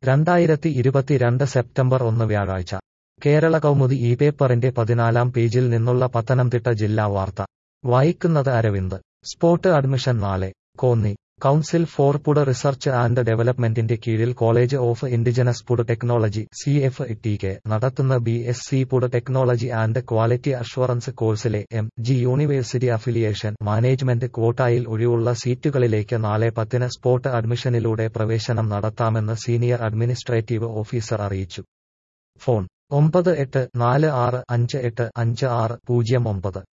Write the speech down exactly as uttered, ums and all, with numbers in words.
രണ്ടായിരത്തി ഇരുപത്തിരണ്ട് സെപ്റ്റംബർ ഒന്ന് വ്യാഴാഴ്ച കേരള കൗമുദി ഈ പേപ്പറിന്റെ പതിനാലാം പേജിൽ നിന്നുള്ള പത്തനംതിട്ട ജില്ലാ വാർത്ത വായിക്കുന്നത് അരവിന്ദ്. സ്പോട്ട് അഡ്മിഷൻ നാളെ. Konni. Council for food research and ഡെവലപ്മെന്റിന്റെ കീഴിൽ college of indigenous food technology C F T K നടത്തുന്ന B S C food technology and quality assurance കോഴ്സിലെ M G university affiliation management ക്വോട്ടായിൽ ഒഴിവുള്ള സീറ്റുകളിലേക്ക് നാളെ പത്തിന് സ്പോട്ട് അഡ്മിഷനിലൂടെ പ്രവേശനം നടത്താമെന്ന് സീനിയർ അഡ്മിനിസ്ട്രേറ്റീവ് ഓഫീസർ അറിയിച്ചു. ഫോൺ ഒമ്പത് എട്ട് നാല് ആറ് അഞ്ച് എട്ട് അഞ്ച് ആറ് പൂജ്യം ഒമ്പത്.